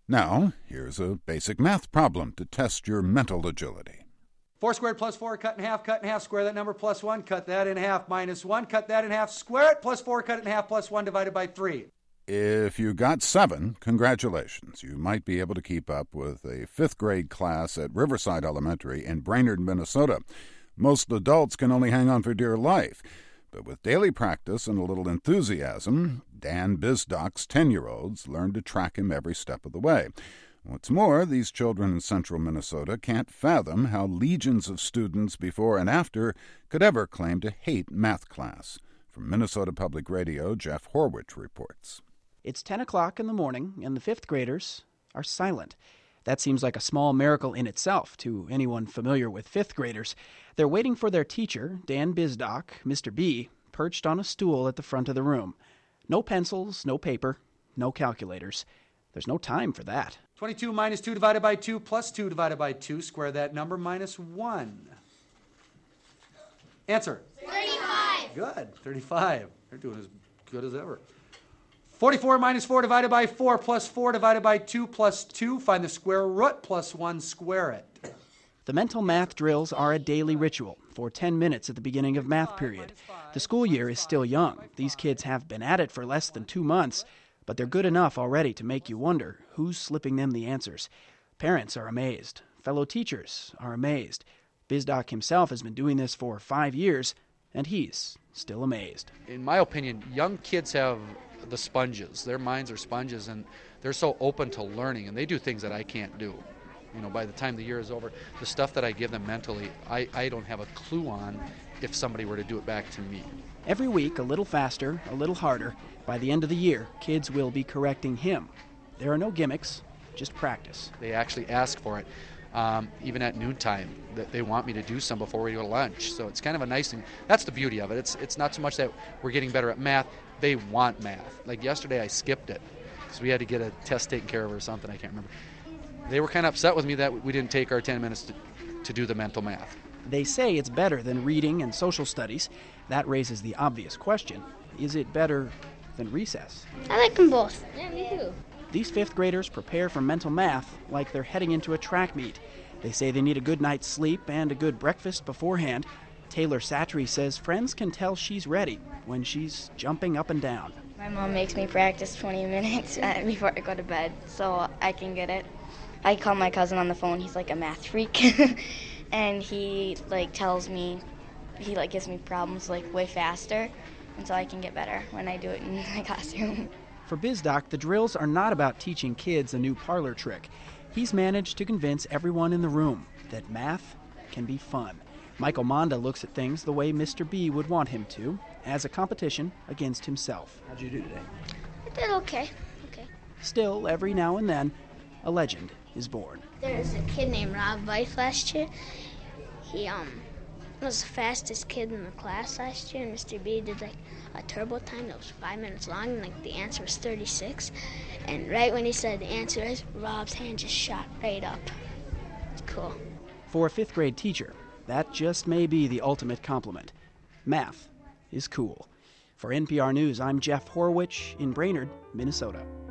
Now, here's a basic math problem to test your mental agility. 4 squared plus 4, cut in half, square that number plus 1, cut that in half, minus 1, cut that in half, square it, plus 4, cut it in half, plus 1 divided by 3. If you got 7, congratulations. You might be able to keep up with a 5th grade class at Riverside Elementary in Brainerd, Minnesota. Most adults can only hang on for dear life. But with daily practice and a little enthusiasm, Dan Bisdock's 10-year-olds learn to track him every step of the way. What's more, these children in central Minnesota can't fathom how legions of students before and after could ever claim to hate math class. From Minnesota Public Radio, Jeff Horwich reports. It's 10 o'clock in the morning, and the 5th graders are silent. That seems like a small miracle in itself to anyone familiar with 5th graders. They're waiting for their teacher, Dan Bisdock, Mr. B, perched on a stool at the front of the room. No pencils, no paper, no calculators. There's no time for that. 22 minus 2 divided by 2 plus 2 divided by 2, square that number, minus 1. Answer. 35. Good, 35. They're doing as good as ever. 44 minus 4 divided by 4 plus 4 divided by 2 plus 2. Find the square root plus 1, square it. The mental math drills are a daily ritual for 10 minutes at the beginning of math period. The school year is still young. These kids have been at it for less than 2 months, but they're good enough already to make you wonder who's slipping them the answers. Parents are amazed. Fellow teachers are amazed. Bisdock himself has been doing this for 5 years, and he's still amazed. In my opinion, young kids have the sponges. Their minds are sponges, and they're so open to learning, and they do things that I can't do. You know, by the time the year is over, the stuff that I give them mentally, I don't have a clue on if somebody were to do it back to me. Every week, a little faster, a little harder. By the end of the year, kids will be correcting him. There are no gimmicks, just practice. They actually ask for it, even at noontime, that they want me to do some before we go to lunch. So it's kind of a nice thing. That's the beauty of it. It's not so much that we're getting better at math. They want math. Like yesterday, I skipped it because we had to get a test taken care of or something. I can't remember. They were kind of upset with me that we didn't take our 10 minutes to do the mental math. They say it's better than reading and social studies. That raises the obvious question. Is it better than recess? I like them both. Yeah, me too. These 5th graders prepare for mental math like they're heading into a track meet. They say they need a good night's sleep and a good breakfast beforehand. Taylor Satry says friends can tell she's ready when she's jumping up and down. My mom makes me practice 20 minutes before I go to bed so I can get it. I call my cousin on the phone. He's like a math freak. And he tells me, he gives me problems way faster, and so I can get better when I do it in my classroom. For Bisdock, the drills are not about teaching kids a new parlor trick. He's managed to convince everyone in the room that math can be fun. Michael Monda looks at things the way Mr. B would want him to, as a competition against himself. How'd you do today? I did okay. Still, every now and then, a legend is born. There was a kid named Rob Weiss last year. He was the fastest kid in the class last year, and Mr. B did a turbo time that was 5 minutes long, and the answer was 36. And right when he said the answer is, Rob's hand just shot right up. It's cool. For a 5th grade teacher, that just may be the ultimate compliment. Math is cool. For NPR News, I'm Jeff Horwich in Brainerd, Minnesota.